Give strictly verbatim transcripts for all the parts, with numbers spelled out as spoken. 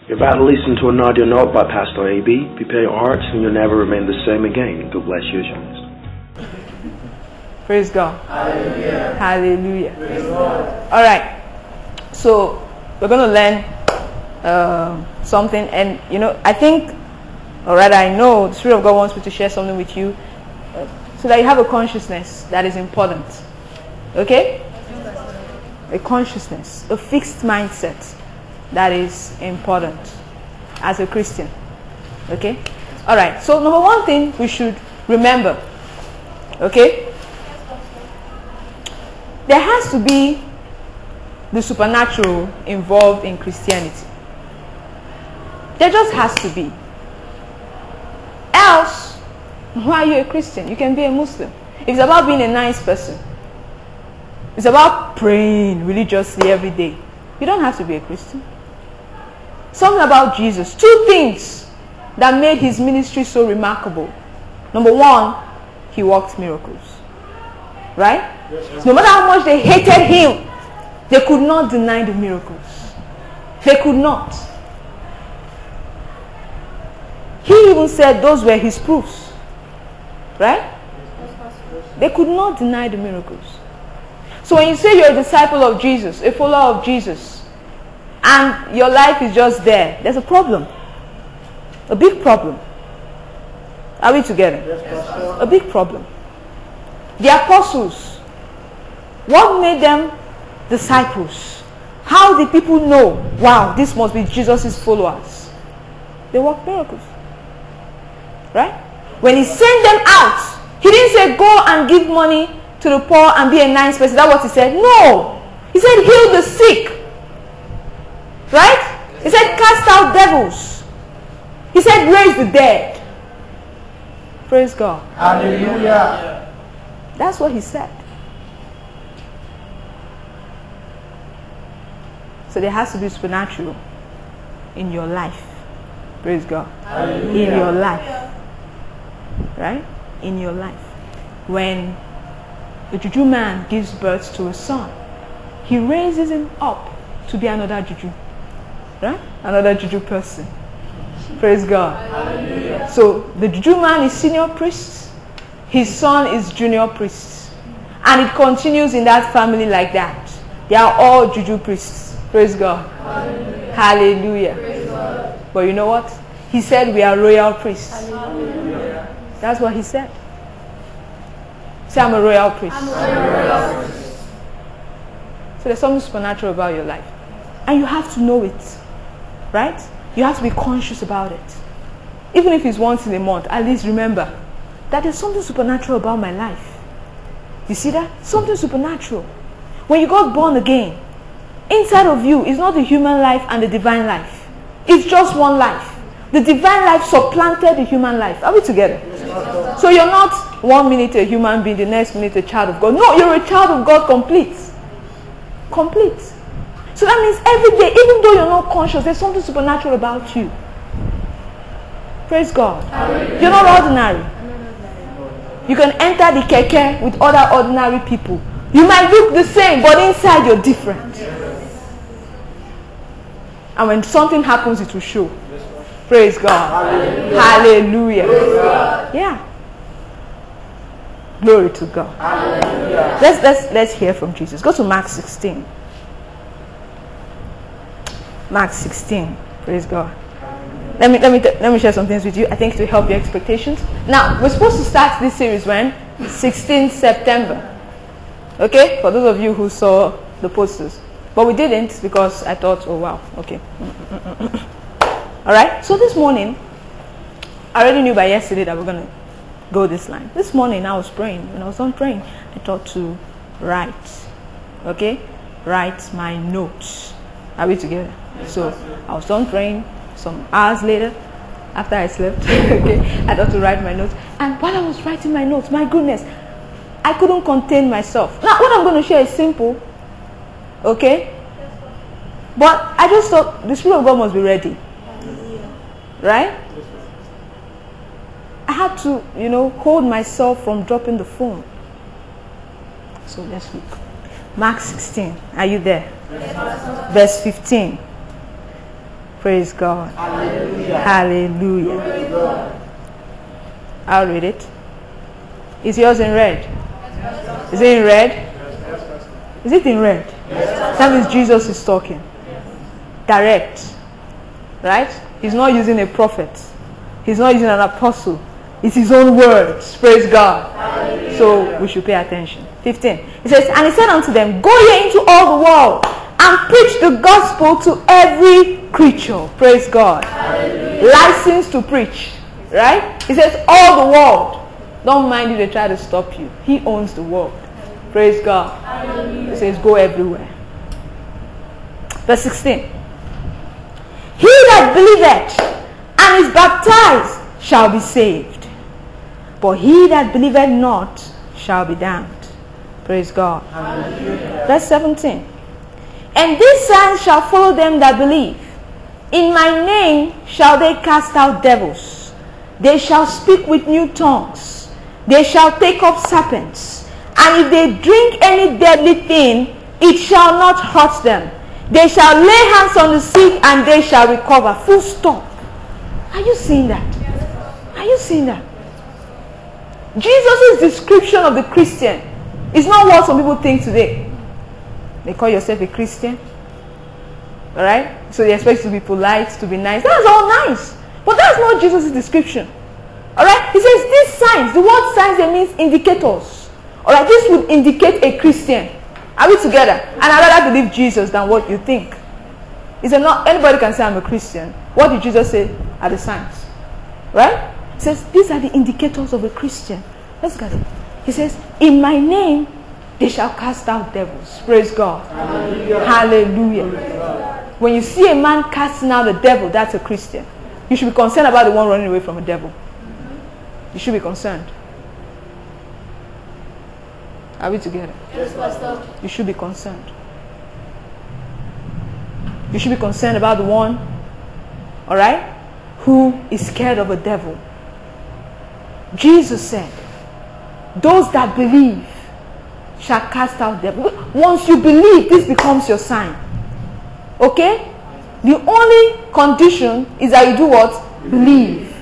You're about to listen to an audio note by Pastor A B. Prepare your hearts and you'll never remain the same again. God bless you as you listen. Praise God. Hallelujah. Hallelujah. Praise God. All right. So we're going to learn uh, something, and you know, I think, or rather, I know the Spirit of God wants me to share something with you, uh, so that you have a consciousness that is important. Okay? A consciousness, a fixed mindset that is important as a Christian. Okay? All right. So number one thing we should remember. Okay? There has to be the supernatural involved in Christianity. There just has to be. Else, why are you a Christian? You can be a Muslim. If it's about being a nice person, it's about praying religiously every day, you don't have to be a Christian. Something about Jesus. Two things that made his ministry so remarkable. Number one, he worked miracles. Right? Yes, no matter how much they hated him, they could not deny the miracles. They could not. He even said those were his proofs. Right? They could not deny the miracles. So when you say you're a disciple of Jesus, a follower of Jesus, and your life is just there, there's a problem. A big problem. Are we together? Yes, a big problem. The apostles, what made them disciples? How did people know, wow, this must be Jesus' followers? They worked miracles. Right? When he sent them out, he didn't say go and give money to the poor and be a nice person. That's what he said. No. He said heal the sick. Right? He said cast out devils. He said raise the dead. Praise God. Hallelujah. That's what he said. So there has to be supernatural in your life. Praise God. Hallelujah. In your life. Right? In your life. When the juju man gives birth to a son, he raises him up to be another juju. Right? Another juju person. Praise God. Hallelujah. So the juju man is senior priest, his son is junior priest, and it continues in that family like that. They are all juju priests. Praise God. Hallelujah. Hallelujah. Praise God. But you know what? He said we are royal priests. Hallelujah. That's what he said. Say I'm a royal priest. I'm a royal priest. So there's something supernatural about your life. And you have to know it. Right? You have to be conscious about it. Even if it's once in a month, at least remember that there's something supernatural about my life. You see that? Something supernatural. When you got born again, inside of you is not the human life and the divine life. It's just one life. The divine life supplanted the human life. Are we together? So you're not one minute a human being, the next minute a child of God. No, you're a child of God complete. Complete. So that means every day, even though you're not conscious, there's something supernatural about you. Praise God. Hallelujah. You're not ordinary. You can enter the keke with other ordinary people. You might look the same, but inside you're different. And when something happens, it will show. Praise God. Hallelujah. Hallelujah. Praise God. Yeah. Glory to God. Hallelujah. Let's let's let's hear from Jesus. Go to Mark sixteen. Mark sixteen. Praise God. Let me let me let me share some things with you. I think it will help your expectations. Now, we're supposed to start this series when? sixteenth September. Okay? For those of you who saw the posters. But we didn't because I thought, oh wow, okay. Alright? So this morning, I already knew by yesterday that we're going to go this line. This morning I was praying. When I was done praying, I thought to write. Okay? Write my notes. Are we together? So I was done praying. Some hours later, after I slept, okay, I thought to write my notes. And while I was writing my notes, my goodness, I couldn't contain myself. Now, what I'm going to share is simple, okay? But I just thought the Spirit of God must be ready, right? I had to, you know, hold myself from dropping the phone. So let's look. Mark sixteen. Are you there? Verse fifteen. Praise God. Hallelujah. Hallelujah. Praise God. I'll read it. Is yours in red? Is it in red? Is it in red? That means Jesus is talking. Direct. Right? He's not using a prophet. He's not using an apostle. It's his own words. Praise God. Hallelujah. So we should pay attention. fifteen. It says, and he said unto them, go ye into all the world and preach the gospel to every creature. Praise God. Hallelujah. License to preach. Right? He says all the world. Don't mind if they try to stop you. He owns the world. Praise God. Hallelujah. He says go everywhere. Verse sixteen. He that believeth and is baptized shall be saved, but he that believeth not shall be damned. Praise God. Hallelujah. Verse seventeen. And these signs shall follow them that believe. In my name shall they cast out devils. They shall speak with new tongues. They shall take up serpents. And if they drink any deadly thing, it shall not hurt them. They shall lay hands on the sick and they shall recover. Full stop. Are you seeing that? Are you seeing that? Jesus' description of the Christian is not what some people think today. They call yourself a Christian. Alright? So they expect you to be polite, to be nice. That's all nice. But that's not Jesus' description. Alright? He says these signs, the word signs there means indicators. Alright? This would indicate a Christian. Are we together? And I'd rather believe Jesus than what you think. He said not anybody can say I'm a Christian. What did Jesus say are the signs? Right? He says these are the indicators of a Christian. Let's get it. He says, in my name they shall cast out devils. Praise God. Hallelujah. Hallelujah. Hallelujah. When you see a man casting out a devil, that's a Christian. You should be concerned about the one running away from a devil. You should be concerned. Are we together? Yes, Pastor. You should be concerned. You should be concerned about the one, all right, who is scared of a devil. Jesus said, those that believe shall cast out devils. Once you believe, this becomes your sign. Okay? The only condition is that you do what? Believe.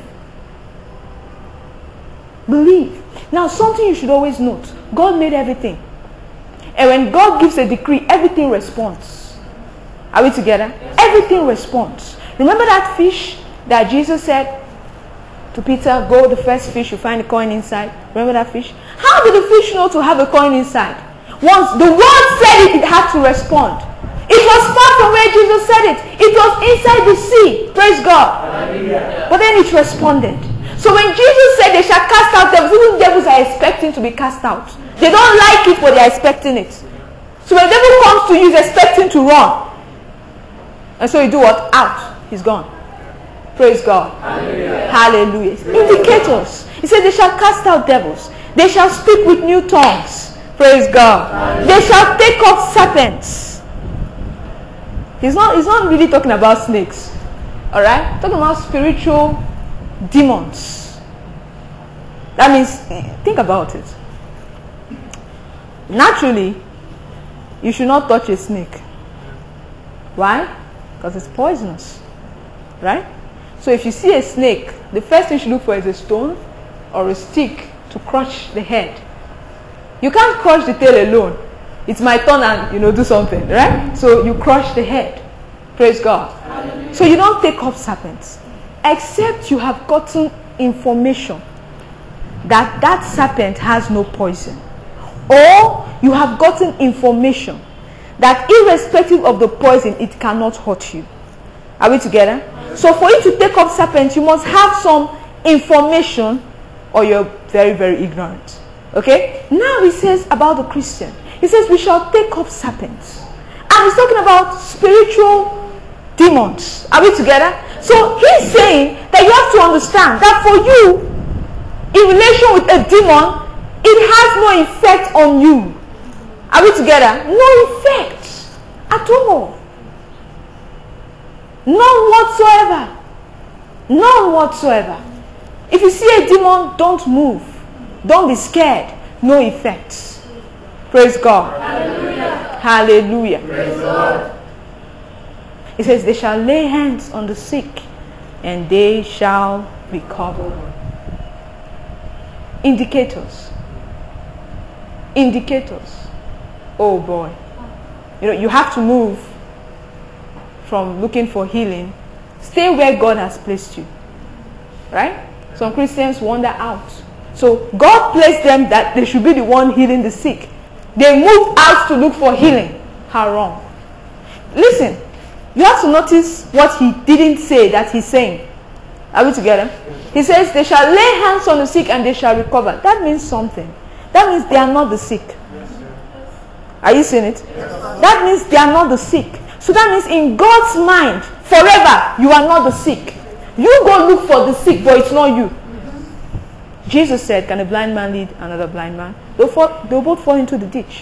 Believe. Now, something you should always note. God made everything. And when God gives a decree, everything responds. Are we together? Yes. Everything responds. Remember that fish that Jesus said to Peter, go the first fish, you find a coin inside. Remember that fish? How did the fish know to have a coin inside? Once the word said it, it had to respond. It was far from where Jesus said it. It was inside the sea. Praise God. Hallelujah. But then it responded. So when Jesus said they shall cast out devils, even devils are expecting to be cast out. They don't like it, but they are expecting it. So when the devil comes to you, he's expecting to run. And so you do what? Out. He's gone. Praise God. Hallelujah. Hallelujah. Indicators. He said they shall cast out devils. They shall speak with new tongues. Praise God. Hallelujah. They shall take up serpents. He's not, he's not really talking about snakes. Alright? Talking about spiritual demons. That means, think about it. Naturally, you should not touch a snake. Why? Because it's poisonous. Right? So if you see a snake, the first thing you should look for is a stone or a stick to crush the head. You can't crush the tail alone. It's my turn and, you know, do something. Right? So you crush the head. Praise God. Hallelujah. So you don't take up serpents. Except you have gotten information that that serpent has no poison. Or you have gotten information that irrespective of the poison, it cannot hurt you. Are we together? So for you to take up serpents, you must have some information or you're very, very ignorant. Okay? Now he says about the Christian. He says we shall take up serpents. And he's talking about spiritual demons. Are we together? So he's saying that you have to understand that for you, in relation with a demon, it has no effect on you. Are we together? No effect at all. None whatsoever. None whatsoever. If you see a demon, don't move. Don't be scared. No effects. Praise God. Hallelujah. Hallelujah. Praise God. It says, they shall lay hands on the sick and they shall recover. Indicators. Indicators. Oh boy. You know, you have to move from looking for healing. Stay where God has placed you. Right? Some Christians wander out. So God placed them that they should be the one healing the sick. They moved out to look for healing. How wrong. Listen, you have to notice what he didn't say that he's saying. Are we together? He says, they shall lay hands on the sick and they shall recover. That means something. That means they are not the sick. Are you seeing it? That means they are not the sick. So that means in God's mind, forever, you are not the sick. You go look for the sick, but it's not you. Jesus said, can a blind man lead another blind man? They'll, fall, they'll both fall into the ditch.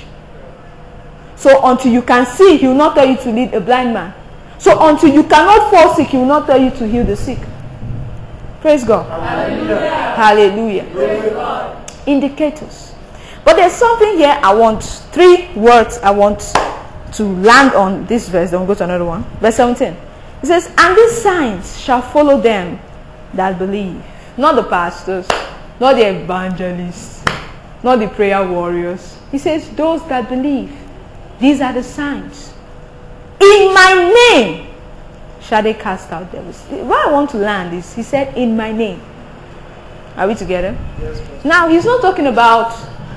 So until you can see, he will not tell you to lead a blind man. So until you cannot fall sick, he will not tell you to heal the sick. Praise God. Hallelujah. Hallelujah. Indicators. But there's something here I want, three words I want to land on this verse. Then we'll go to another one. Verse seventeen. It says, and these signs shall follow them that believe. Not the pastors, not the evangelists, not the prayer warriors. He says, those that believe. These are the signs. In my name shall they cast out devils. What I want to land is, he said, in my name. Are we together? Yes, now, he's not talking about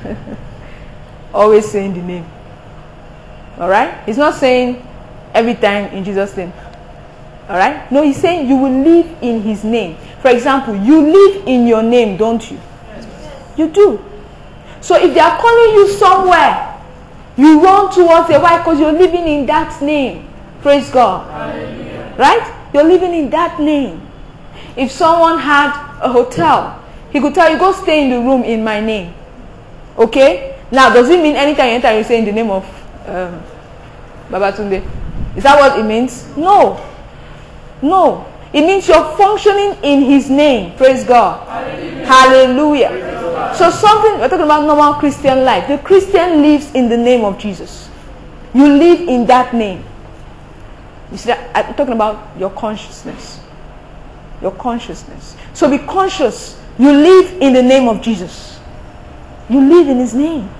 always saying the name. Alright? He's not saying every time in Jesus' name. Alright? No, he's saying you will live in his name. For example, you live in your name, don't you? You do. So if they are calling you somewhere, you run towards it. Why? Because you're living in that name. Praise God. Hallelujah. Right? You're living in that name. If someone had a hotel, he could tell you, go stay in the room in my name. Okay? Now, does it mean anytime you enter, you say in the name of um, Babatunde? Is that what it means? No. No. It means you're functioning in his name. Praise God. Hallelujah. Hallelujah. Praise God. So something, we're talking about normal Christian life. The Christian lives in the name of Jesus. You live in that name. You see that? I'm talking about your consciousness. Your consciousness. So be conscious. You live in the name of Jesus. You live in his name.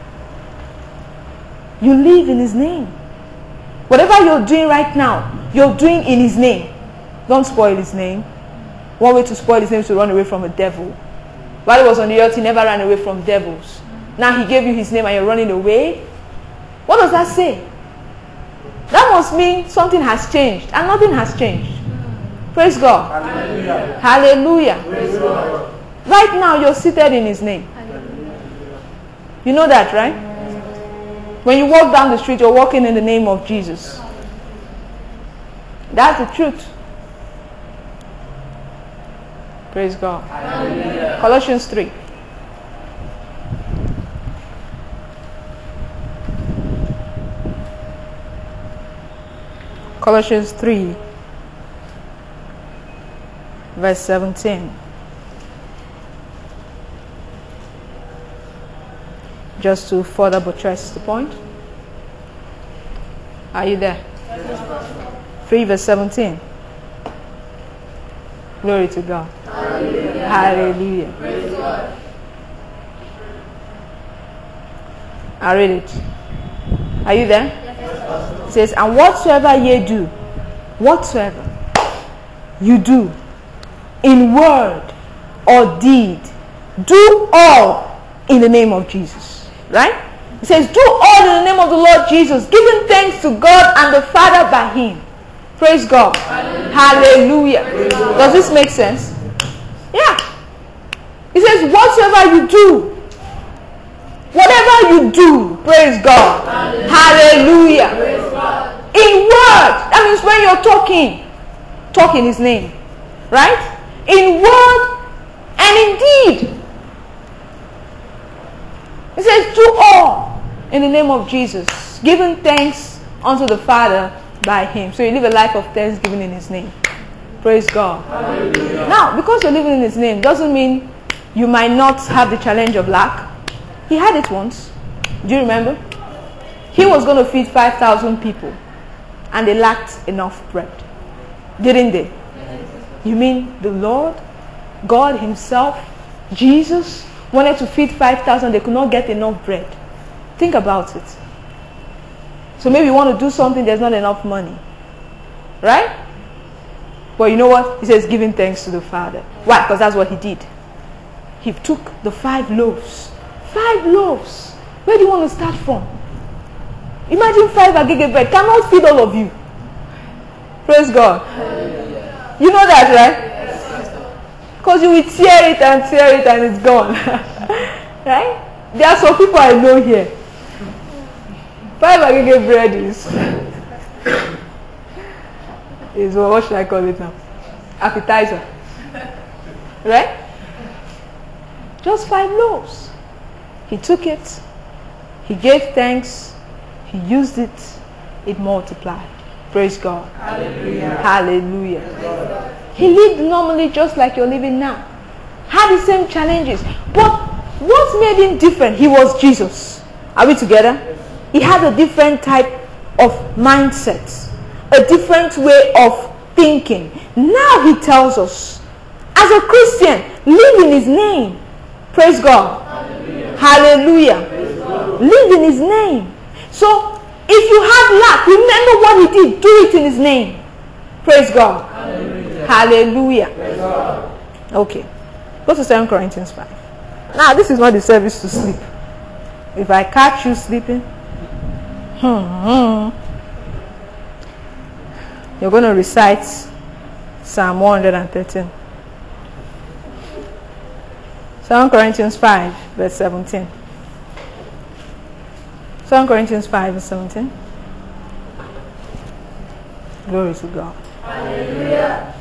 You live in his name. Whatever you're doing right now, you're doing in his name. Don't spoil his name. One way to spoil his name is to run away from a devil. While he was on the earth, he never ran away from devils. Now he gave you his name and you're running away. What does that say? That must mean something has changed. And nothing has changed. Praise God. Hallelujah. Hallelujah. Praise God. Right now you're seated in his name. You know that, right? When you walk down the street, you're walking in the name of Jesus. That's the truth. Praise God. Hallelujah. Colossians three. Colossians three, verse seventeen. Just to further buttress the point. Are you there? three verse seventeen. Glory to God. Hallelujah. Hallelujah. Praise God. I read it. Are you there? Yes. It says, and whatsoever ye do, whatsoever you do, in word or deed, do all in the name of Jesus. Right? It says, do all in the name of the Lord Jesus, giving thanks to God and the Father by him. Praise God. Hallelujah. Hallelujah. Praise Does this make sense? Yeah. It says, whatsoever you do, whatever you do, praise God. Hallelujah. Hallelujah. Praise God. In word, that means when you're talking, talk in his name. Right? In word and in deed. It says, do all in the name of Jesus, giving thanks unto the Father by him. So you live a life of thanksgiving in his name. Praise God. Hallelujah. Now, because you're living in his name doesn't mean you might not have the challenge of lack. He had it once. Do you remember? He was going to feed five thousand people. and they lacked enough bread. Didn't they? You mean the Lord, God himself, Jesus, wanted to feed five thousand, they could not get enough bread. Think about it. So maybe you want to do something, there's not enough money. Right? But you know what? He says giving thanks to the Father. Why? Because that's what he did. He took the five loaves. Five loaves. Where do you want to start from? Imagine five agege bread. Cannot feed all of you. Praise God. You know that, right? Because you will tear it and tear it and it's gone. Right? There are some people I know here. Five agege bread is, is what should I call it now? Appetizer. Right? Just five loaves. He took it. He gave thanks. He used it. It multiplied. Praise God. Hallelujah. Hallelujah. He lived normally just like you're living now. Had the same challenges. But what made him different? He was Jesus. Are we together? He had a different type of mindset. A different way of thinking. Now he tells us, as a Christian, live in his name. Praise God. Hallelujah. Hallelujah. Live in his name. So, if you have lack, remember what he did. Do it in his name. Praise God. Hallelujah. Hallelujah. Praise God. Okay. Go to Second Corinthians five. Now, this is not the service to sleep. If I catch you sleeping, hmm, you're going to recite Psalm one hundred thirteen. Second Corinthians five, verse seventeen. Second Corinthians five, verse seventeen. Glory to God. Hallelujah.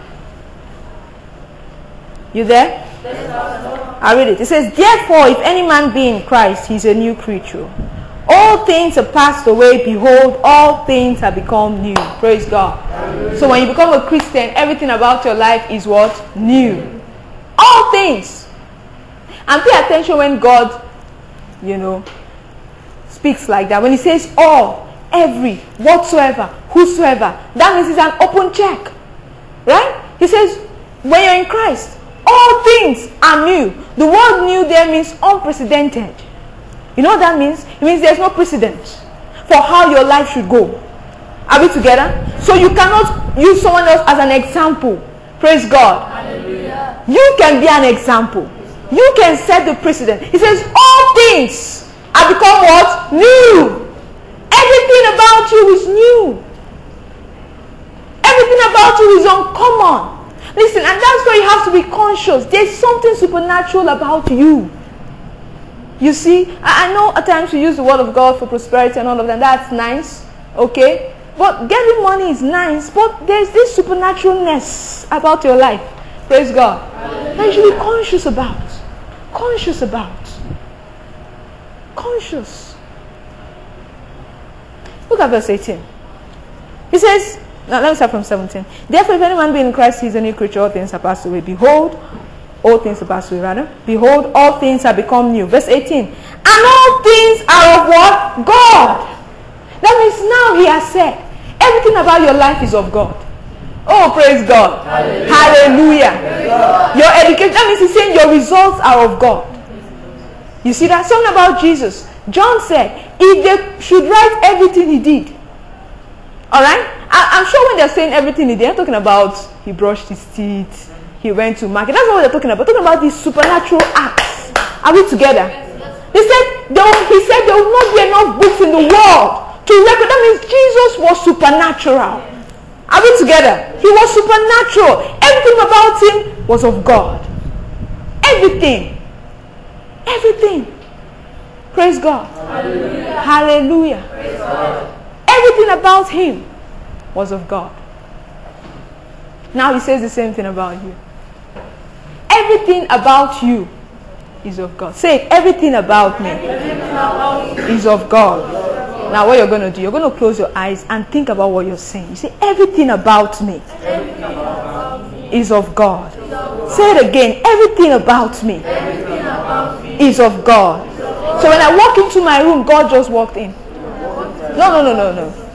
You there? I read it. It says, therefore, if any man be in Christ, he is a new creature. All things are passed away. Behold, all things have become new. Praise God. Hallelujah. So when you become a Christian, everything about your life is what? New. All things. And pay attention when God, you know, speaks like that. When he says all, every, whatsoever, whosoever, that means it's an open check. Right? He says, when you're in Christ, all things are new. The word new there means unprecedented. You know what that means? It means there's no precedent for how your life should go. Are we together? So you cannot use someone else as an example. Praise God. Hallelujah. You can be an example. You can set the precedent. He says all things have become what? New. Everything about you is new. Everything about you is uncommon. Listen, and that's why you have to be conscious. There's something supernatural about you. You see, I, I know at times we use the word of God for prosperity and all of that. That's nice. Okay? But getting money is nice. But there's this supernaturalness about your life. Praise God. That you should be conscious about. Conscious about. Conscious. Look at verse eighteen. He says, now let me start from seventeen. Therefore, if any man be in Christ, he is a new creature. All things are passed away. Behold, all things are passed away, rather. Behold, all things have become new. Verse eighteen. And all things are of what? God. That means now he has said, everything about your life is of God. Oh, praise God. Hallelujah. Hallelujah. Praise God. Your education, that means he's saying your results are of God. You see that? Something about Jesus. John said, if they should write everything he did. Alright? I'm sure when they're saying everything he did, they're talking about he brushed his teeth, he went to market. That's not what they're talking about. They're talking about these supernatural acts. Are we together? They said, he said there will not be enough books in the world to record. That means Jesus was supernatural. Are we together? He was supernatural. Everything about him was of God. Everything. Everything. Praise God. Hallelujah. Hallelujah. Praise God. Everything about him was of God. Now he says the same thing about you. Everything about you is of God. Say it. Everything about me is of God. Now what you're going to do, you're going to close your eyes and think about what you're saying. You say, everything about me is of God. Say it again. Everything about me is of God. So when I walk into my room, God just walked in. No, no, no, no, no.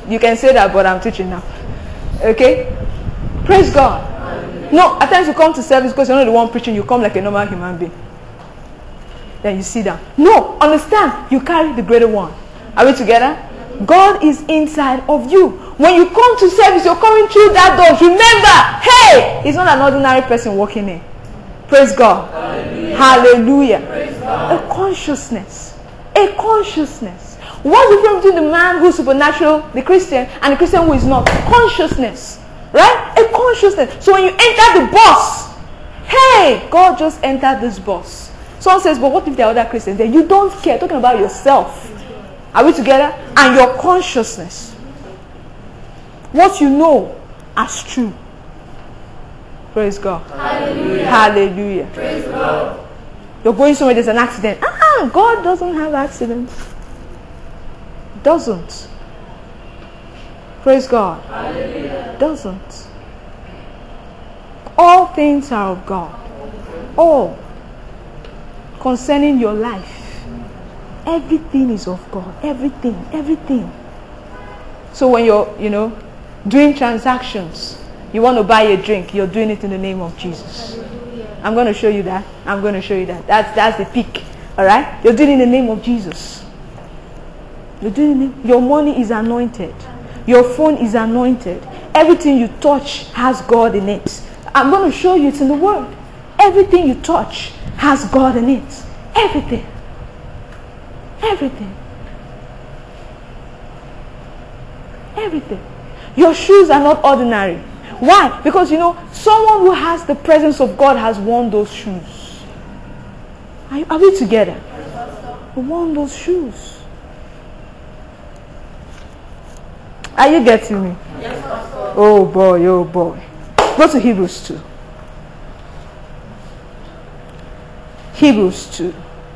You can say that, but I'm teaching now. Okay? Praise God. No, at times you come to service because you're not the one preaching. You come like a normal human being. Then you sit down. No, understand. You carry the greater one. Are we together? God is inside of you. When you come to service, you're coming through that door. Remember, hey, he's not an ordinary person walking in. Praise God. Hallelujah. Hallelujah. Praise God. A consciousness. A consciousness. What's the difference between the man who's supernatural, the Christian, and the Christian who is not? Consciousness. Right? A consciousness. So when you enter the bus, hey, God just entered this bus. Someone says, but what if there are other Christians there? You don't care. Talking about yourself. Are we together? And your consciousness. What you know as true. Praise God. Hallelujah. Hallelujah. Praise God. You're going somewhere, there's an accident. Ah, God doesn't have accidents. Doesn't. Praise God. Hallelujah. Doesn't. All things are of God. All. Concerning your life. Everything is of God. Everything. Everything. So when you're, you know, doing transactions, you want to buy a drink, you're doing it in the name of Jesus. I'm going to show you that. I'm going to show you that. That's that's the peak. Alright? You're doing it in the name of Jesus. You're doing it. Your money is anointed. Your phone is anointed. Everything you touch has God in it. I'm going to show you it's in the Word. Everything you touch has God in it. Everything. Everything. Everything. Your shoes are not ordinary. Why? Because you know, someone who has the presence of God has worn those shoes. Are, are we together? We worn those shoes. Are you getting me? Yes, Pastor. Oh boy, oh boy. Go to Hebrews two. Hebrews two.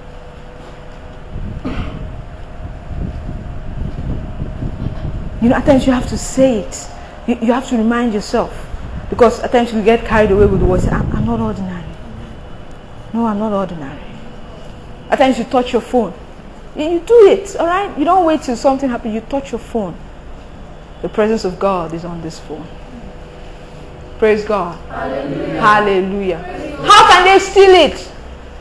You know, at times you have to say it. You, you have to remind yourself. Because at times you get carried away with the words, I'm, I'm not ordinary. No, I'm not ordinary. At times you touch your phone. You, you do it, alright? You don't wait till something happens. You touch your phone. The presence of God is on this phone. Praise God. Hallelujah. Hallelujah. How can they steal it?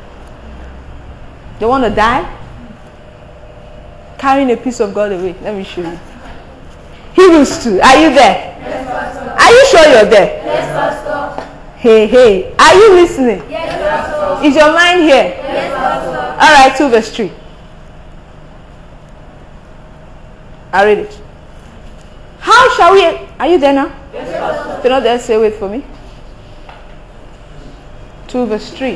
They want to die? Carrying a piece of God away. Let me show you. Hebrews two. Are you there? Yes, Pastor. Are you sure you're there? Yes, Pastor. Hey, hey. Are you listening? Yes, Pastor. Is your mind here? Yes, Pastor. Alright, two verse three. I read it. How shall we... Are you there now? Yes, Pastor. If you're not there, say wait for me. two verse three.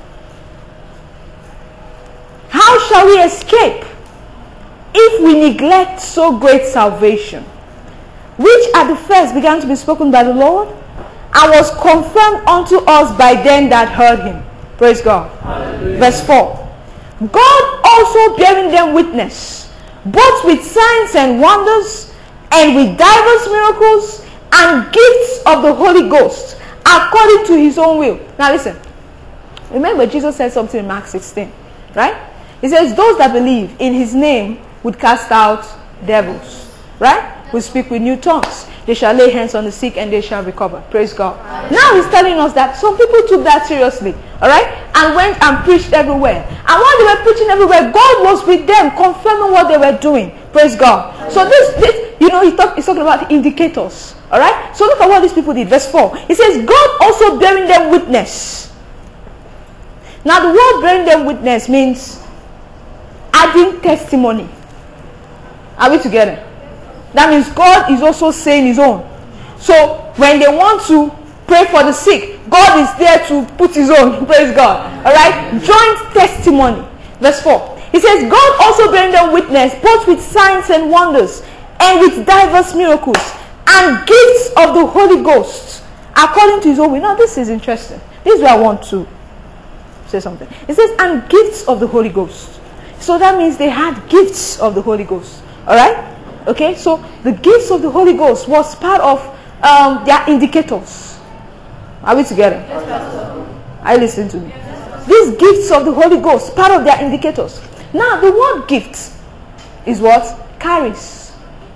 How shall we escape if we neglect so great salvation, which at the first began to be spoken by the Lord, and was confirmed unto us by them that heard him? Praise God. Hallelujah. Verse four. God also bearing them witness, both with signs and wonders, and with divers miracles, and gifts of the Holy Ghost, according to his own will. Now listen. Remember, Jesus said something in Mark sixteen, right? He says, those that believe in his name would cast out devils, right? Will speak with new tongues. They shall lay hands on the sick and they shall recover. Praise God. Now he's telling us that some people took that seriously, all right? And went and preached everywhere. And while they were preaching everywhere, God was with them, confirming what they were doing. Praise God. So this, this you know, he talk, he's talking about indicators, all right? So look at what these people did. Verse four. He says, God also bearing them witness. Now the word bearing them witness means adding testimony. Are we together? That means God is also saying his own. So when they want to pray for the sick, God is there to put his own. Praise God. Alright? Joint testimony. Verse four. He says, God also bearing them witness, both with signs and wonders, and with diverse miracles, and gifts of the Holy Ghost, according to his own will. Now this is interesting. This is where I want to say something. It says, and gifts of the Holy Ghost. So that means they had gifts of the Holy Ghost. Alright? Okay, so the gifts of the Holy Ghost was part of um, their indicators. Are we together? Yes, I listen to me. Yes, these gifts of the Holy Ghost, part of their indicators. Now, the word gift is what? Carries.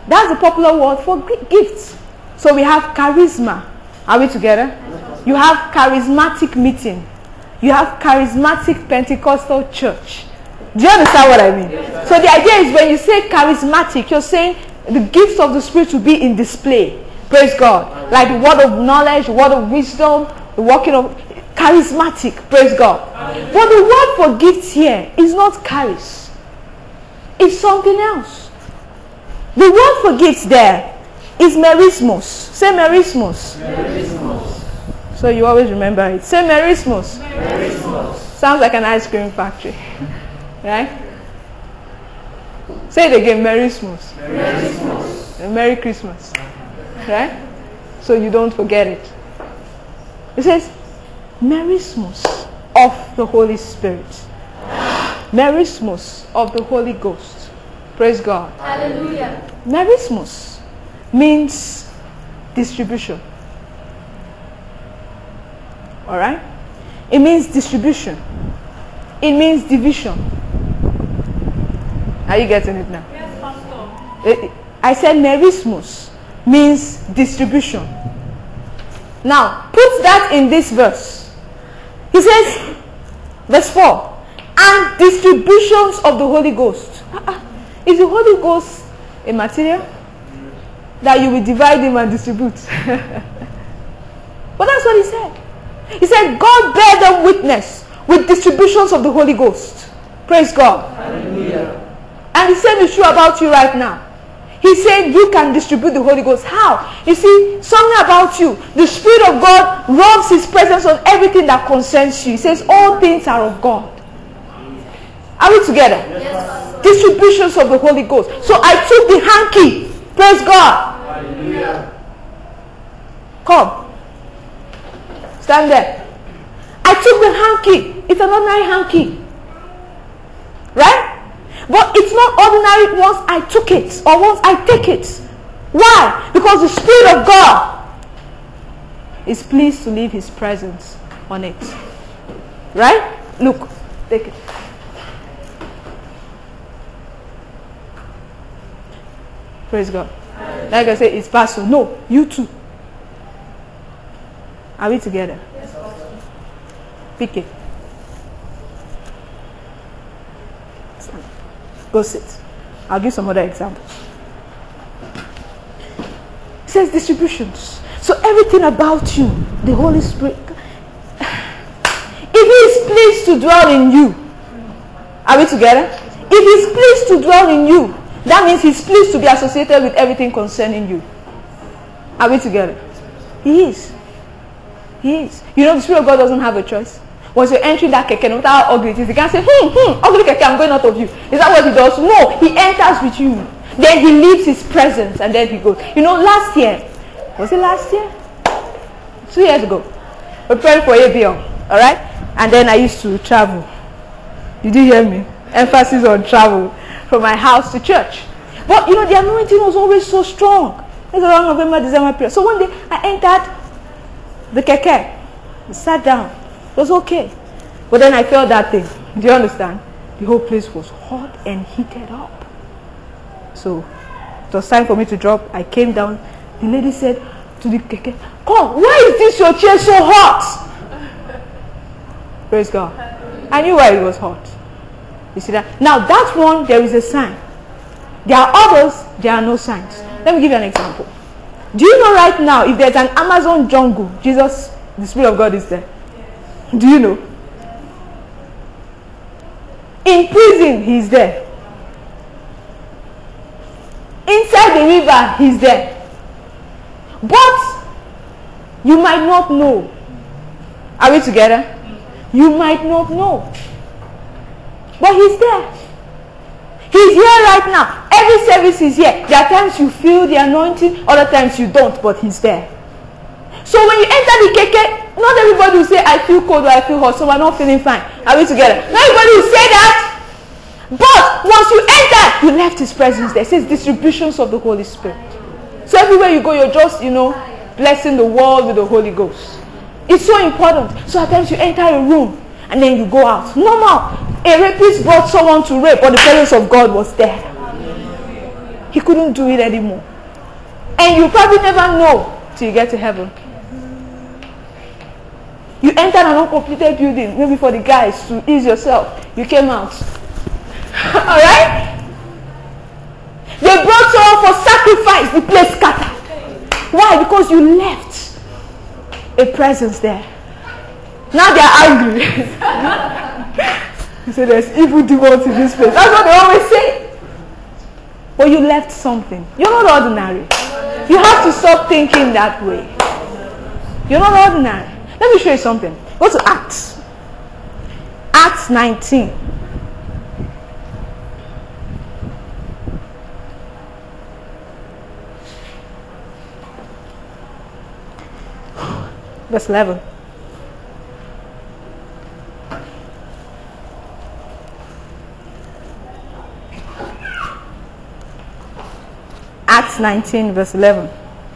That's the popular word for gifts. So we have charisma. Are we together? You have charismatic meeting. You have charismatic Pentecostal church. Do you understand what I mean? Yes. So the idea is when you say charismatic, you're saying the gifts of the Spirit will be in display. Praise God. Like the word of knowledge, the word of wisdom, the working of charismatic. Praise God. But the word for gifts here is not charis. It's something else. The word for gifts there is merismos. Say merismos. Merismos. So you always remember it. Say merismos. Merismos. Sounds like an ice cream factory. Right? Say it again. Merismos. Merismos. Merry Christmas. Right? So you don't forget it. It says merismos of the Holy Spirit. Merismos of the Holy Ghost. Praise God. Hallelujah. Merismos means distribution. Alright? It means distribution. It means division. Are you getting it now? Yes, Pastor. It, I said merismos means distribution. Now, put that in this verse. He says, verse four, and distributions of the Holy Ghost. Uh-uh. Is the Holy Ghost a material that you will divide him and distribute? But that's what he said. He said, God bear them witness with distributions of the Holy Ghost. Praise God. Hallelujah. And the same is true about you right now. He's saying you can distribute the Holy Ghost. How? You see, something about you. The Spirit of God rubs His presence on everything that concerns you. He says all things are of God. Are we together? Yes. Distributions of the Holy Ghost. So I took the hanky. Praise God. Hallelujah. Come. Stand there. I took the hanky. It's an ordinary hanky. Right? But it's not ordinary once I took it or once I take it. Why? Because the Spirit of God is pleased to leave His presence on it. Right? Look. Take it. Praise God. Like I say, it's Pastor. No, you too. Are we together? Yes, Pastor. Pick it. Go sit. I'll give some other examples. It says distributions. So everything about you, the Holy Spirit, if He is pleased to dwell in you, are we together? If He is pleased to dwell in you, that means He's pleased to be associated with everything concerning you. Are we together? He is. He is. You know, the Spirit of God doesn't have a choice. Once you're entering that keke, no matter how ugly it is, He can't say, hmm, hmm, ugly keke, I'm going out of you. Is that what He does? No, He enters with you. Then He leaves His presence and then He goes. You know, last year, was it last year? Two years ago, we prayed for A B O, alright? And then I used to travel. Did you hear me? Emphasis on travel from my house to church. But you know, the anointing was always so strong. It's around November, December period. So one day I entered the keke, sat down. It was okay. But then I felt that thing. Do you understand? The whole place was hot and heated up. So it was time for me to drop. I came down. The lady said to the keke, come, why is this your chair so hot? Praise God. I knew why it was hot. You see that? Now that one, there is a sign. There are others, there are no signs. Let me give you an example. Do you know right now, if there's an Amazon jungle, Jesus, the Spirit of God is there? Do you know? In prison, He's there. Inside the river, He's there. But you might not know. Are we together? You might not know. But He's there. He's here right now. Every service is here. There are times you feel the anointing, other times you don't, but He's there. So when you enter the keke, not everybody will say, I feel cold or I feel hot, so we're not feeling fine. Are we together? Not everybody will say that. But once you enter, you left His presence there. It says distributions of the Holy Spirit. So everywhere you go, you're just, you know, blessing the world with the Holy Ghost. It's so important. So at times you enter a room and then you go out. Normal. A rapist brought someone to rape, but the presence of God was there. He couldn't do it anymore. And you probably never know till you get to heaven. You entered an uncompleted building, maybe for the guys to ease yourself. You came out. Alright? They brought you all for sacrifice. The place scattered. Why? Because you left a presence there. Now they are angry. You say there's evil demons in this place. That's what they always say. But you left something. You're not ordinary. You have to stop thinking that way. You're not ordinary. Let me show you something. Go to Acts. Acts nineteen. Verse eleven. Acts nineteen, verse eleven.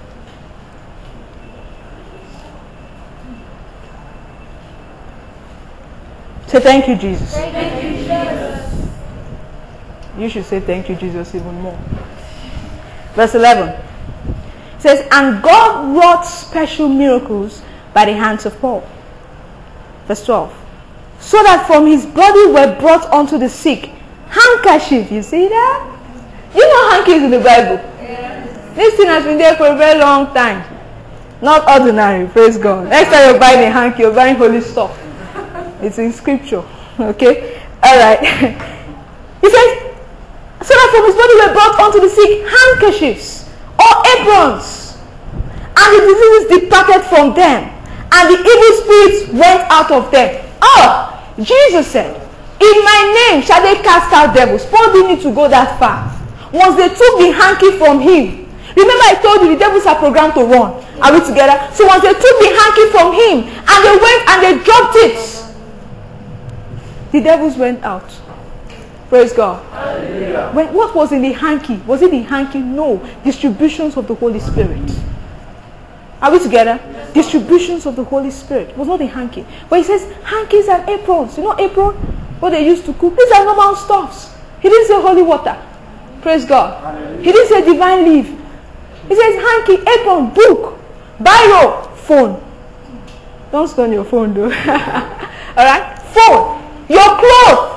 Say thank you, Jesus. Thank you, Jesus. You should say thank you, Jesus, even more. Verse eleven. It says, and God wrought special miracles by the hands of Paul. Verse twelve. So that from his body were brought unto the sick handkerchief. You see that? You know hankies in the Bible. Yes. This thing has been there for a very long time. Not ordinary, praise God. Next time you're buying a hanky, you're buying holy stuff. It's in scripture. Okay? Alright. He says, so that from his body were brought unto the sick handkerchiefs or aprons, and the diseases departed from them, and the evil spirits went out of them. Oh, Jesus said, in my name shall they cast out devils. Paul didn't need to go that far. Once they took the hanky from him, remember I told you the devils are programmed to run. Are we together? So once they took the hanky from him, and they went and they dropped it, the devils went out. Praise God. When, what was in the hanky? Was it the hanky? No. Distributions of the Holy Spirit. Are we together? Yes. Distributions of the Holy Spirit. It was not the hanky. But he says hankies and aprons. You know apron? What they used to cook. These are normal stuffs. He didn't say holy water. Praise God. Hallelujah. He didn't say divine leaf. He says hanky, apron, book, biro, phone. Don't stone your phone though. Alright? Phone. Your clothes.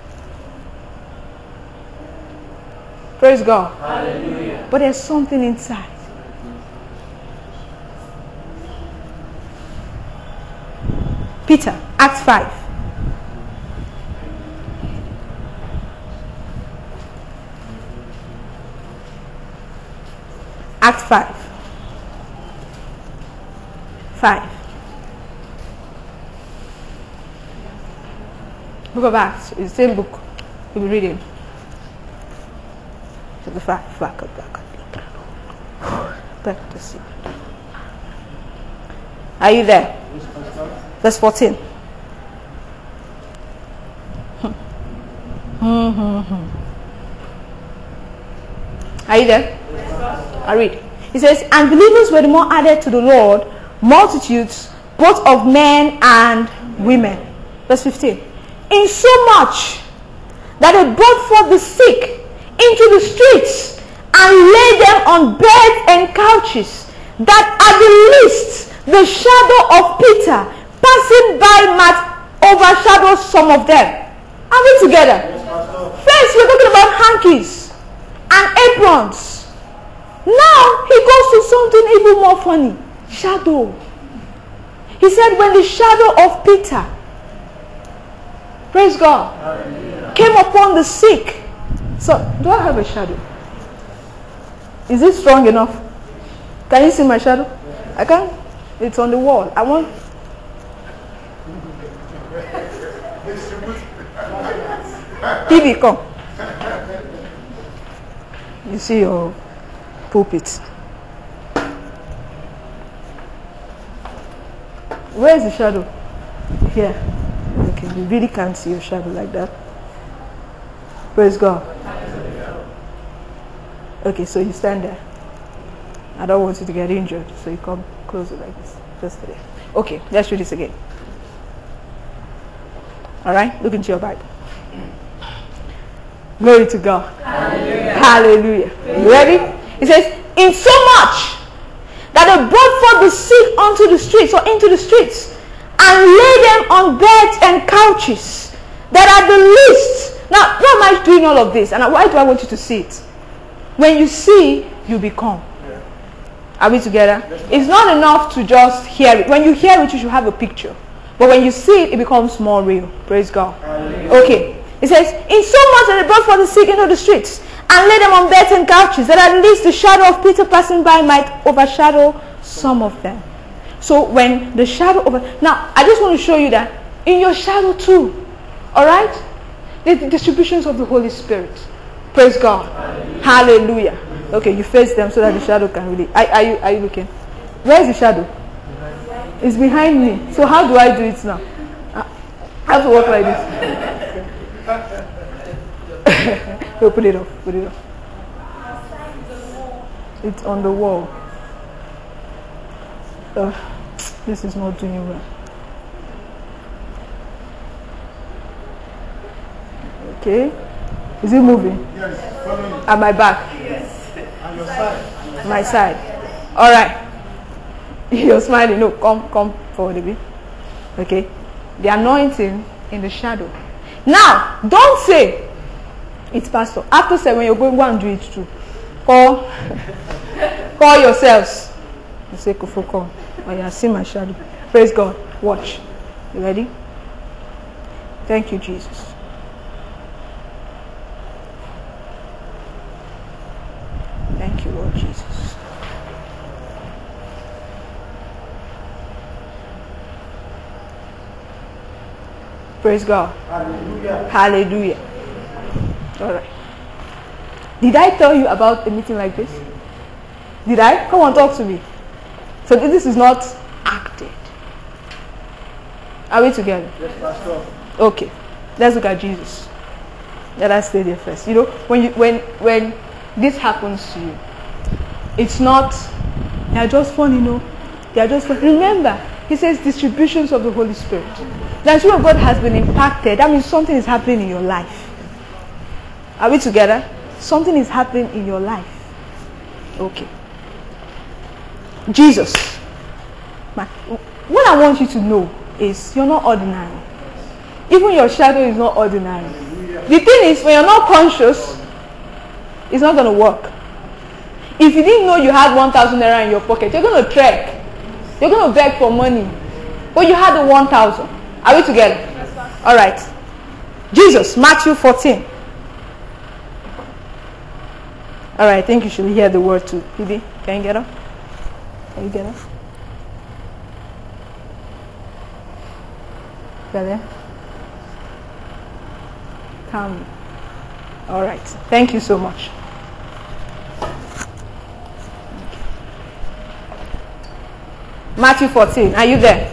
Praise God. Hallelujah. But there's something inside. Peter, Acts five. Acts five. five. Book of Acts is the same book we'll be reading. The fact, back up, back up. Back to see. Are you there? Verse fourteen. Are you there? I read. He says, and believers were the more added to the Lord, multitudes, both of men and women. Verse fifteen. In so much that they brought forth the sick into the streets and laid them on beds and couches, that at the least the shadow of Peter passing by might overshadow some of them. Are we together? First, we're talking about hankies and aprons. Now he goes to something even more funny. Shadow. He said when the shadow of Peter, praise God, came upon the sick. So, do I have a shadow? Is it strong enough? Can you see my shadow? I can't. It's on the wall. I want. T V, come. You see your pulpit. Where is the shadow? Here. Okay, you really can't see your shadow like that. Praise God. Okay, so you stand there. I don't want you to get injured, so you come closer like this. Just there. Okay, let's read this again. Alright, look into your Bible. Glory to God. Hallelujah. Hallelujah. You ready? It says, in so much that they brought forth the sick unto the streets, or into the streets, and laid them on beds and couches, that at the least. Now, why am I doing all of this? And why do I want you to see it? When you see, you become. Yeah. Are we together? It's not enough to just hear it. When you hear it, you should have a picture. But when you see it, it becomes more real. Praise God. Hallelujah. Okay. It says, in so much that they brought forth the sick into the streets, and laid them on beds and couches, that at least the shadow of Peter passing by might overshadow some of them. So when the shadow over... Now, I just want to show you that in your shadow too. Alright? The distributions of the Holy Spirit. Praise God. Hallelujah. Hallelujah. Okay, you face them so that the shadow can really... Are, are, you, are you looking? Where is the shadow? It's behind me. So how do I do it now? I have to walk like this. No, put it off. Put it off. It's on the wall. Uh, this is not doing well. Okay. Is it moving? Yes. At my back? Yes. On your side. My side. Alright. You're smiling. No, come, come forward a bit. Okay. The anointing in the shadow. Now, don't say it's pastor. After say when you're going, go and do it too. Call, call yourselves. You say, Kufu, come. Oh, yeah, see my shadow. Praise God. Watch. You ready? Thank you, Jesus. Thank you, Lord Jesus. Praise God. Hallelujah. Hallelujah. All right. Did I tell you about a meeting like this? Did I? Come on, talk to me. So this is not acted. Are we together? Yes, Pastor. Okay. Let's look at Jesus. Let us stay there first. You know, when you when when this happens to you, it's not they are just fun, you know. They are just fun. Remember, he says distributions of the Holy Spirit. The Spirit of God has been impacted. That means something is happening in your life. Are we together? Something is happening in your life. Okay. Jesus. What I want you to know is you're not ordinary. Even your shadow is not ordinary. The thing is, when you're not conscious, it's not going to work. If you didn't know you had one thousand naira in your pocket, you're going to trek. You're going to beg for money. But you had the one thousand. Are we together? Yes, all right. Jesus, Matthew fourteen. All right, I think you should hear the word too. Phoebe, can you get up? Can you get up? Better? Come. All right. Thank you so much. Matthew fourteen. Are you there?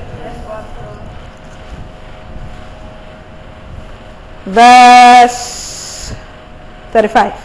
Verse thirty-five.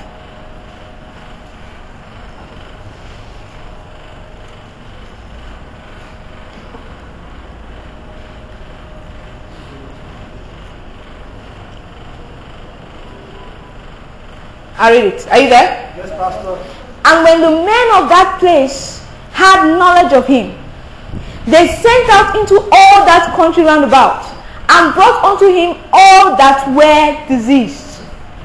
I read it. Are you there? Yes, Pastor. And when the men of that place had knowledge of him, they sent out into all that country round about, and brought unto him all that were diseased,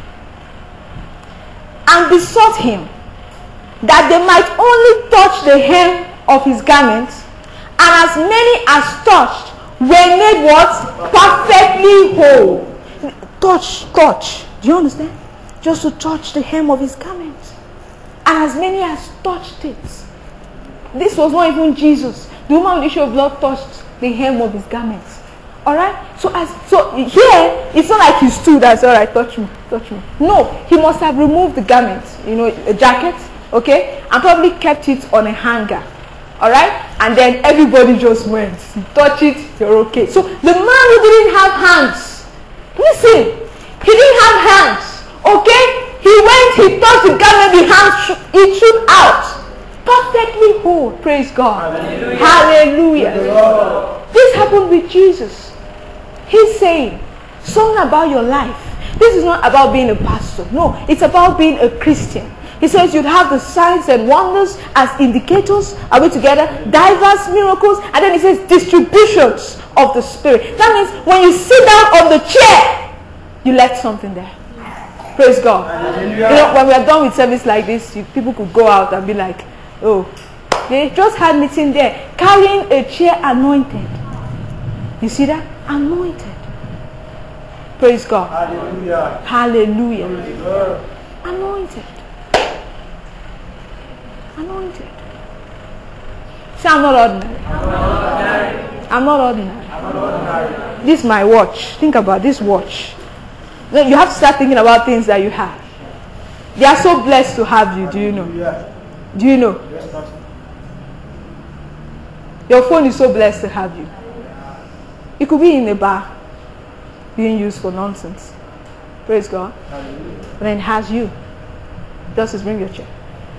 and besought him that they might only touch the hem of his garment, and as many as touched were made what? Perfectly whole. Touch, touch. Do you understand? Just to touch the hem of his garment. And as many as touched it. This was not even Jesus. The woman with the issue of blood touched the hem of his garment. Alright? So as so here, it's not like he stood as, alright, touch me, touch me. No, he must have removed the garment, you know, a jacket, okay, and probably kept it on a hanger. Alright? And then everybody just went. You touch it, you're okay. So the man who didn't have hands, listen, he didn't have hands. Okay, he went, he touched the garment, the hands, it shoot out. Perfectly whole. Praise God. Hallelujah. Hallelujah. Hallelujah. This happened with Jesus. He's saying something about your life. This is not about being a pastor. No, it's about being a Christian. He says you'd have the signs and wonders as indicators. Are we together? Diverse miracles. And then he says distributions of the Spirit. That means when you sit down on the chair, you left something there. Praise God. Hallelujah. You know, when we are done with service like this, you, people could go out and be like, oh, they just had meeting there, carrying a chair anointed. You see that? Anointed. Praise God. Hallelujah. Hallelujah. Anointed. Anointed. Say, I'm not ordinary. I'm not ordinary. I'm not ordinary. I'm not ordinary. This is my watch. Think about this watch. You have to start thinking about things that you have. They are so blessed to have you. Do you know? Do you know? Your phone is so blessed to have you. It could be in a bar being used for nonsense. Praise God. But then it has you. Just is bring your chair.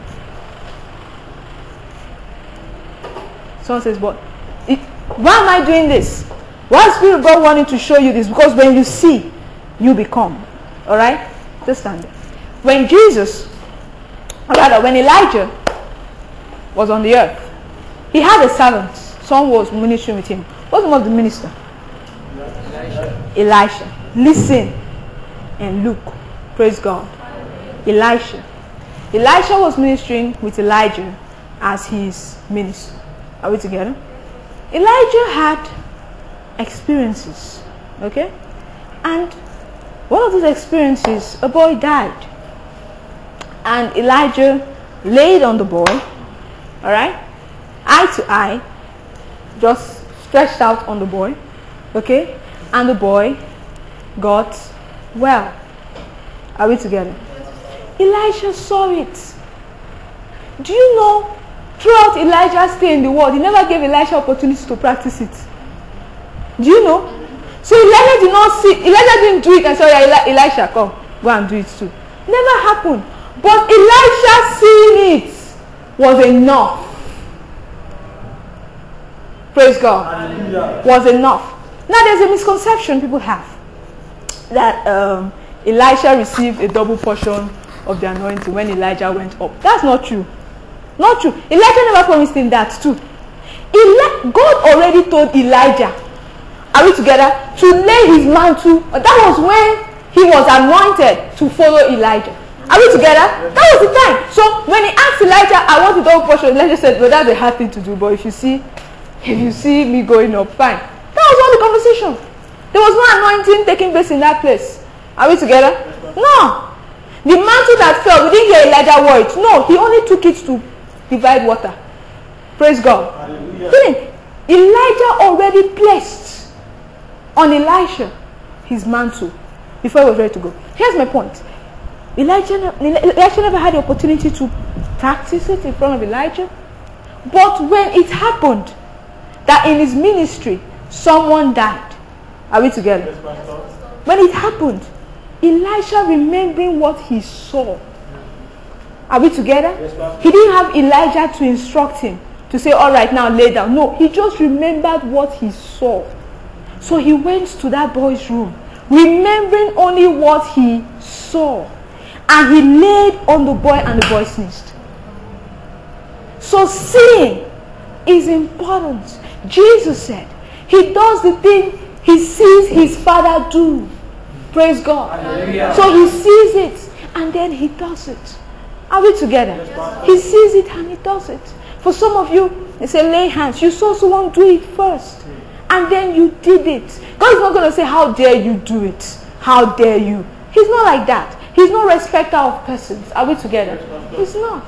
Someone says, but it, why am I doing this? Why is Spirit of God wanting to show you this? Because when you see, you become. Alright? Just stand there. When Jesus, or rather when Elijah was on the earth, he had a servant. Someone was ministering with him. What's the name of the minister? Elisha. Elisha. Listen and look. Praise God. Elisha. Elisha was ministering with Elijah as his minister. Are we together? Elijah had experiences. Okay? And one of those experiences, a boy died. And Elijah laid on the boy. Alright? Eye to eye. Just stretched out on the boy. Okay? And the boy got well. Are we together? Elisha saw it. Do you know, throughout Elijah's stay in the world, he never gave Elisha opportunity to practice it. Do you know? So Elijah did not see, Elijah didn't do it and say, oh yeah, Elisha, come, go and do it too. Never happened. But Elisha seeing it was enough. Praise God. Hallelujah. Was enough. Now there's a misconception people have that um, Elisha received a double portion of the anointing when Elijah went up. That's not true. Not true. Elijah never promised him that too. Eli- God already told Elijah, are we together, to lay his mantle. That was when he was anointed to follow Elijah. Are we together? That was the time. So when he asked Elijah, I want a double portion, Elijah said, well, that's a hard thing to do, but if you see, if you see me going up, fine. That was all the conversation. There was no anointing taking place in that place. Are we together? No. The mantle that fell, we didn't hear Elijah word. No, he only took it to divide water. Praise God. Hallelujah. Elijah already placed on Elisha his mantle before he was ready to go. Here's my point. Elijah, Elijah never had the opportunity to practice it in front of Elijah. But when it happened that in his ministry someone died, are we together? Yes, when it happened, Elisha remembering what he saw. Are we together? Yes, he didn't have Elijah to instruct him to say, all right, now lay down. No, he just remembered what he saw. So he went to that boy's room, remembering only what he saw. And he laid on the boy and the boy sneezed. So seeing is important. Jesus said, he does the thing he sees his Father do. Praise God. Hallelujah. So he sees it and then he does it. Are we together? Yes, he sees it and he does it. For some of you, they say lay hands. You saw someone do it first and then you did it. God is not going to say, how dare you do it? How dare you? He's not like that. He's no respecter of persons. Are we together? He's not.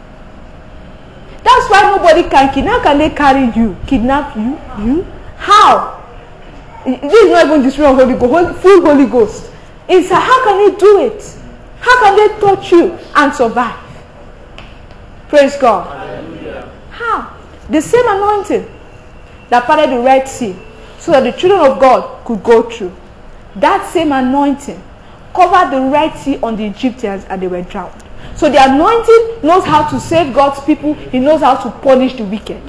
That's why nobody can kidnap. How can they carry you? Kidnap you? You? How? This is not even the Spirit of Holy Ghost, full Holy Ghost. It's a, how can they do it? How can they touch you and survive? Praise God. Hallelujah. How? The same anointing that parted the Red Sea so that the children of God could go through. That same anointing covered the Red Sea on the Egyptians and they were drowned. So the anointing knows how to save God's people. He knows how to punish the wicked.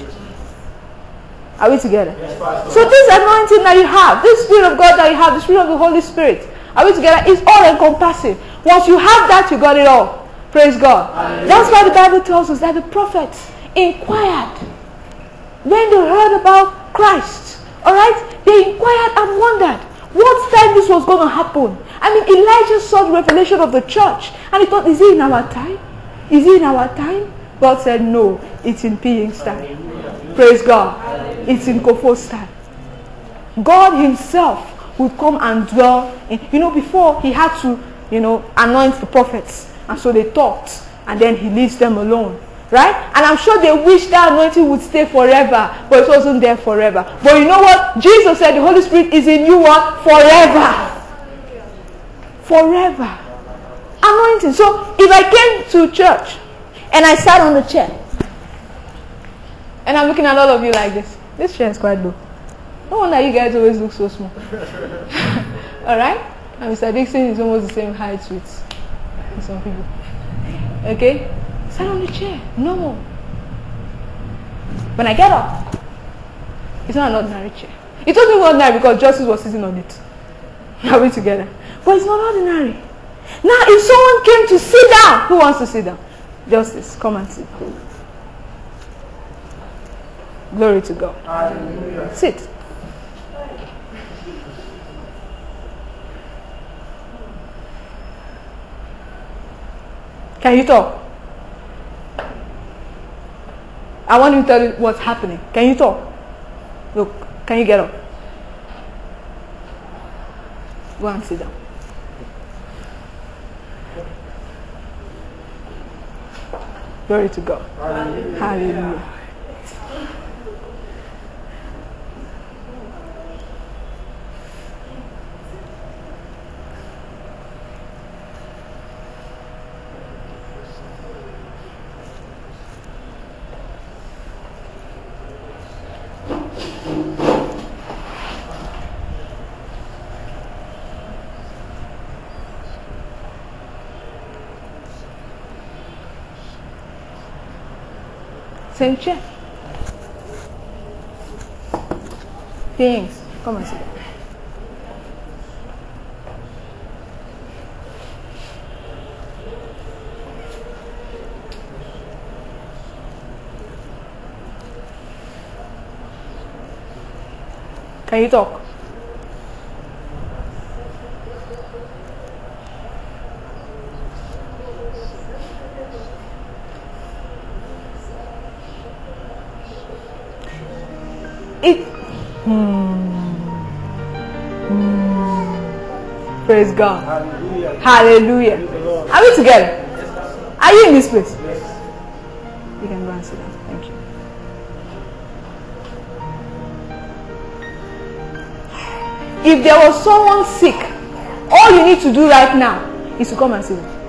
Are we together? Yes, so this anointing that you have, this Spirit of God that you have, the Spirit of the Holy Spirit, Are we together? It's all encompassing. Once you have that, you got it all. Praise God. Hallelujah. That's why the Bible tells us that the prophets inquired when they heard about Christ. Alright? They inquired and wondered what time this was going to happen. I mean, Elijah saw the revelation of the church and he thought, is it in our time? Is it in our time? God said, no, it's in Piying's time. Praise God. It's in Kofo's time. God himself would come and dwell in. You know, before he had to, you know, anoint the prophets. And so they talked. And then he leaves them alone. Right? And I'm sure they wish that anointing would stay forever. But it wasn't there forever. But you know what? Jesus said the Holy Spirit is in you what? Forever. Forever. Anointing. So if I came to church and I sat on the chair and I'm looking at all of you like this. This chair is quite low. No wonder you guys always look so small. Alright? And Mister Dixon is almost the same height with some people. Okay? Sat on the chair. Normal. When I get up, it's not an ordinary chair. It wasn't ordinary because Justice was sitting on it. Are we together? But it's not ordinary. Now, if someone came to sit down, who wants to sit down? Justice, come and sit. Glory to God. Hallelujah. Sit. Can you talk? I want you to tell you what's happening. Can you talk? Look, can you get up? Go and sit down. Glory to God. Hallelujah. Hallelujah. Same chair. Things. Come and sit down. Can you talk? It. Hmm. Hmm. Praise God. Hallelujah. Hallelujah. Are we together? Are you in this place? Yes. You can go and sit down. Thank you. If there was someone sick, all you need to do right now is to come and sit down.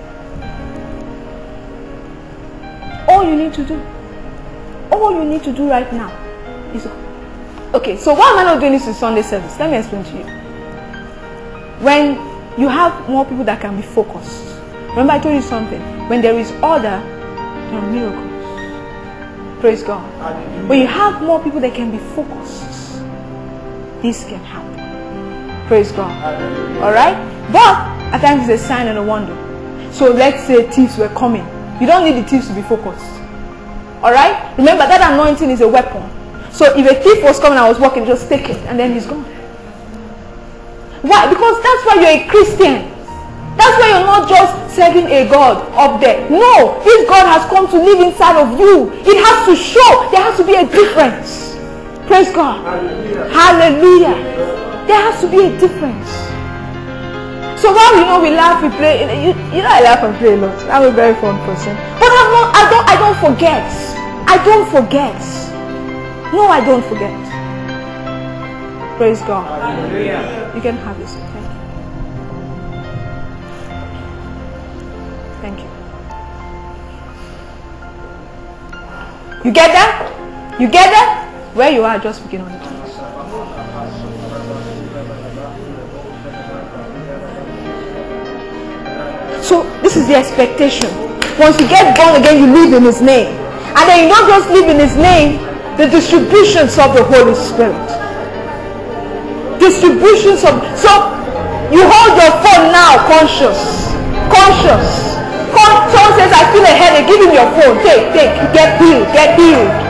All you need to do. All you need to do right now is to. Okay, so why am I not doing this in Sunday service? Let me explain to you. When you have more people that can be focused. Remember I told you something. When there is order, there are miracles. Praise God. Hallelujah. When you have more people that can be focused, this can happen. Praise God. Hallelujah. Alright? But at times it's a sign and a wonder. So let's say thieves were coming. You don't need the thieves to be focused. Alright? Remember that anointing is a weapon. So if a thief was coming and was walking, just take it and then he's gone. Why? Because that's why you're a Christian. That's why you're not just serving a God up there. No, this God has come to live inside of you. It has to show. There has to be a difference. Praise God. Hallelujah. Hallelujah. There has to be a difference. So while you know we laugh, we play. You, you know I laugh and play a lot. I'm a very fun person. But I'm not. I don't. I don't forget. I don't forget. No, I don't forget. Praise God. Hallelujah. You can have this. Thank you. Thank you. You get that? You get that? Where you are, just begin on the tongues. So this is the expectation. Once you get born again, you live in His name. And then you don't just live in His name, the distributions of the Holy Spirit. Distributions of... So, You hold your phone now, conscious. Conscious. Con- someone says, I feel a headache. Give him your phone. Take, take. Get healed. Get healed.